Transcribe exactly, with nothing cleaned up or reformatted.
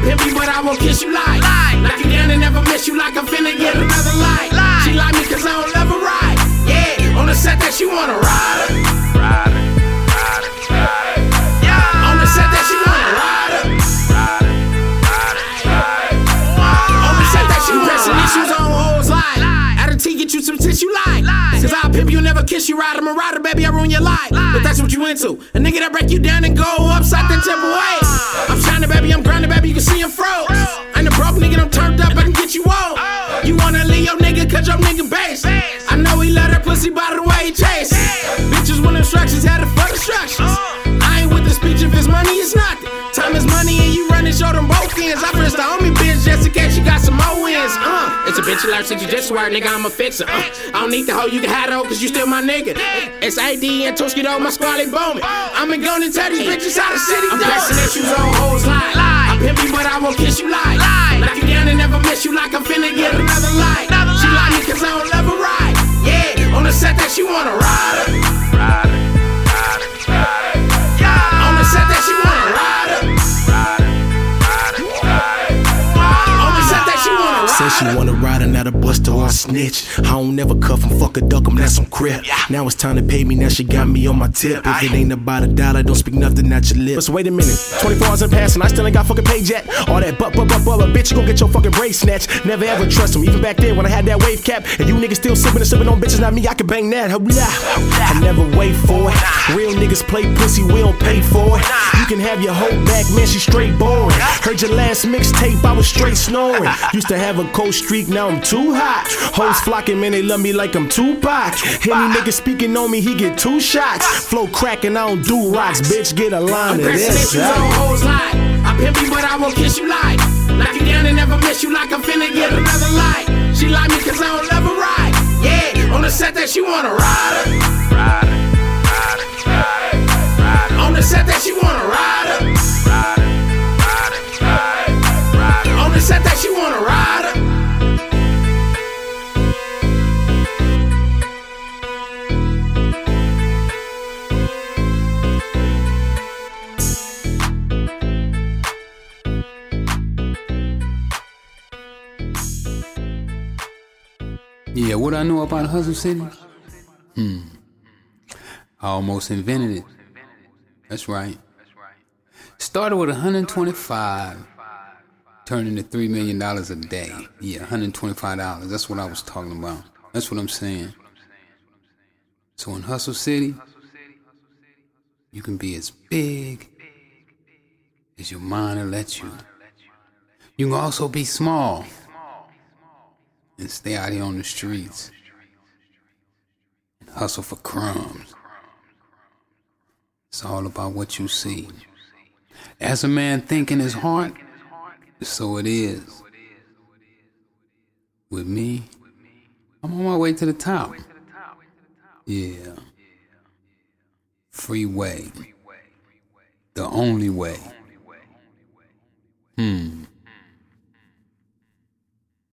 pimp you, but I won't kiss you like. Knock you down and never miss you like I'm finna get another light. She like me cause I don't love her right. Yeah, on the set that she wanna ride her. Ride her, ride her, ride her. Yeah, on the set that she wanna ride her. Ride her, ride her, ride her. On the set that she pressing issues on hoes like. At a T get you some tissue like. Cause I'll pimp you, never kiss you, ride him, ride her, baby, I ruin your life. But that's what you into. A nigga that break you down and go upside the temple way. I'm shining, baby, I'm grinding, baby, you can see him froze. I'm the broke nigga, I'm turned up, I can get you on. You wanna leave your nigga, cause your nigga base. I know he let her pussy by the way he chase. Bitches want instructions, had it for instructions. I ain't with the speech, if it's money, it's nothing. Time is money and you running, show them both ends. I friends the homie bitch just in case you got some more wins. Uh, it's a bitch alert, since you just swear, nigga, I'm a fixer. Uh, I don't need the hoe, you can have the hoe, cause you still my nigga. It's A D and Toski, though, my squad, they booming. I'm in gonna tell these bitches how the city I'm pressing issues on hoes like. I pimp you, but I won't kiss you like. Knock you down and never miss you like I'm finna get another light. She like me cause I don't love her right. Yeah, on the set that she wanna ride her. Ride her, ride her, ride her. Yeah, on the set that she wanna ride her. Ride her, ride her, ride her. On the set that she wanna ride her. Said she wanna ride her, now the buster on snitch. I don't never cuff him, fuck a duck him, that's some crap. Now it's time to pay me, now she got me on my tip. If it ain't about a dollar, don't speak nothing out your lips. But wait a minute, twenty-four hours in passing, I still ain't got fucking paid yet. All that butt, butt, butt, butt, but bitch, you gon' get your fucking braid snatched. Never ever trust him, even back then when I had that wave cap. And you niggas still sippin' and sippin' on bitches, not me, I can bang that. I never wait for it. Real niggas play pussy, we don't pay for it. You can have your whole back, man, she straight boring. Heard your last mixtape, I was straight snoring. Used to have a cold streak, now I'm too hot. Hoes flocking, man, they love me like I'm Tupac. Any nigga speaking on me, he get two shots. Flow cracking, I don't do rocks, bitch, get a line of this. I'm on hoes like. I pimp you, but I won't kiss you like. Knock you down and never miss you like I'm finna get another light. She like me cause I don't love her right. Yeah, on the set that she wanna ride her. Ride her, ride her, ride her, ride her. On the set that she wanna ride her. Ride her, ride her, ride her, ride her. On the set that she wanna ride her. Yeah, what I know about Hustle City? Hmm. I almost invented it. That's right. Started with one hundred twenty-five, turned into three million dollars a day. Yeah, one hundred twenty-five dollars. That's what I was talking about. That's what I'm saying. So in Hustle City, you can be as big as your mind will let you. You can also be small and stay out here on the streets and hustle for crumbs. It's all about what you see. As a man think in his heart, so it is. With me, I'm on my way to the top. Yeah. Freeway. The only way. Hmm.